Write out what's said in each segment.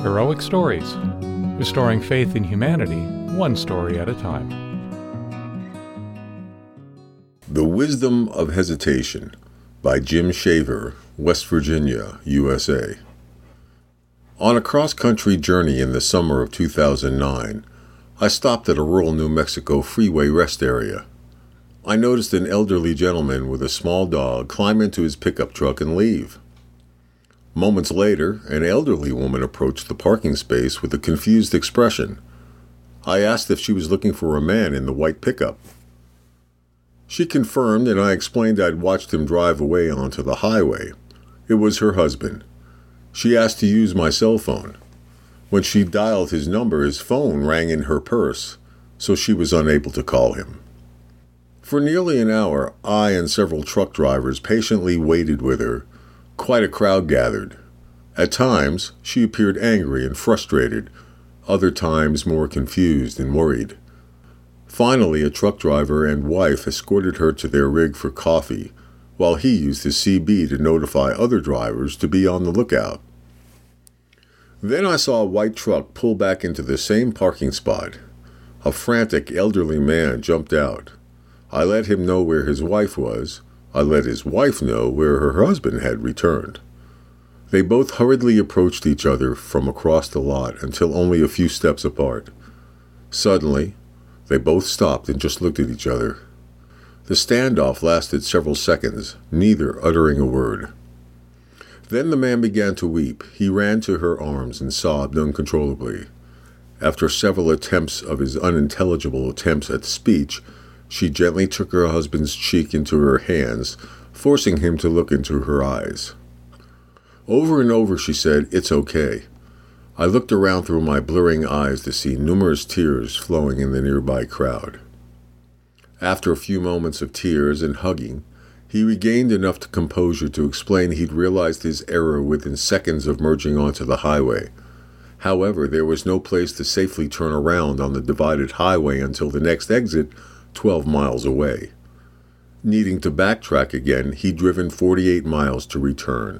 Heroic Stories, restoring faith in humanity, one story at a time. The Wisdom of Hesitation by Jim Shaver, West Virginia, USA. On a cross-country journey in the summer of 2009, I stopped at a rural New Mexico freeway rest area. I noticed an elderly gentleman with a small dog climb into his pickup truck and leave. Moments later, an elderly woman approached the parking space with a confused expression. I asked if she was looking for a man in the white pickup. She confirmed, and I explained I'd watched him drive away onto the highway. It was her husband. She asked to use my cell phone. When she dialed his number, his phone rang in her purse, so she was unable to call him. For nearly an hour, I and several truck drivers patiently waited with her. Quite a crowd gathered. At times, she appeared angry and frustrated, other times more confused and worried. Finally, a truck driver and wife escorted her to their rig for coffee, while he used his CB to notify other drivers to be on the lookout. Then I saw a white truck pull back into the same parking spot. A frantic elderly man jumped out. I let him know where his wife was. I let his wife know where her husband had returned. They both hurriedly approached each other from across the lot until only a few steps apart. Suddenly, they both stopped and just looked at each other. The standoff lasted several seconds, neither uttering a word. Then the man began to weep. He ran to her arms and sobbed uncontrollably. After several attempts of his unintelligible attempts at speech, she gently took her husband's cheek into her hands, forcing him to look into her eyes. Over and over she said, "It's okay." I looked around through my blurring eyes to see numerous tears flowing in the nearby crowd. After a few moments of tears and hugging, he regained enough composure to explain he'd realized his error within seconds of merging onto the highway. However, there was no place to safely turn around on the divided highway until the next exit 12 miles away. Needing to backtrack again, he'd driven 48 miles to return.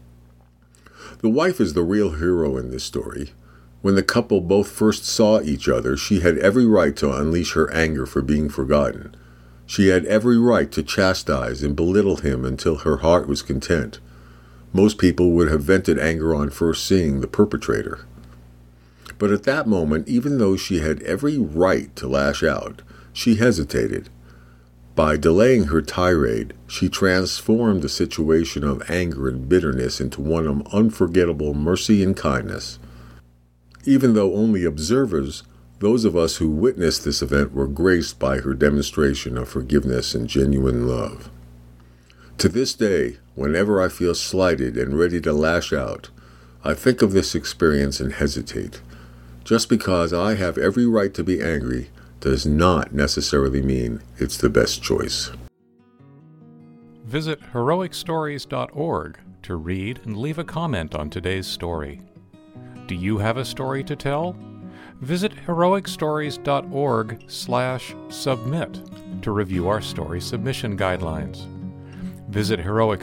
The wife is the real hero in this story. When the couple both first saw each other, she had every right to unleash her anger for being forgotten. She had every right to chastise and belittle him until her heart was content. Most people would have vented anger on first seeing the perpetrator. But at that moment, even though she had every right to lash out, she hesitated. By delaying her tirade, she transformed the situation of anger and bitterness into one of unforgettable mercy and kindness. Even though only observers, those of us who witnessed this event were graced by her demonstration of forgiveness and genuine love. To this day, whenever I feel slighted and ready to lash out, I think of this experience and hesitate. Just because I have every right to be angry does not necessarily mean it's the best choice. Visit heroicstories.org to read and leave a comment on today's story. Do you have a story to tell? Visit heroicstories.org/submit to review our story submission guidelines. Visit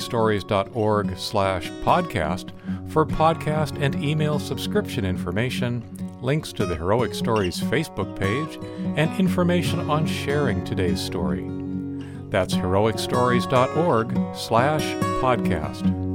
heroicstories.org/podcast for podcast and email subscription information, links to the Heroic Stories Facebook page, and information on sharing today's story. That's heroicstories.org/podcast.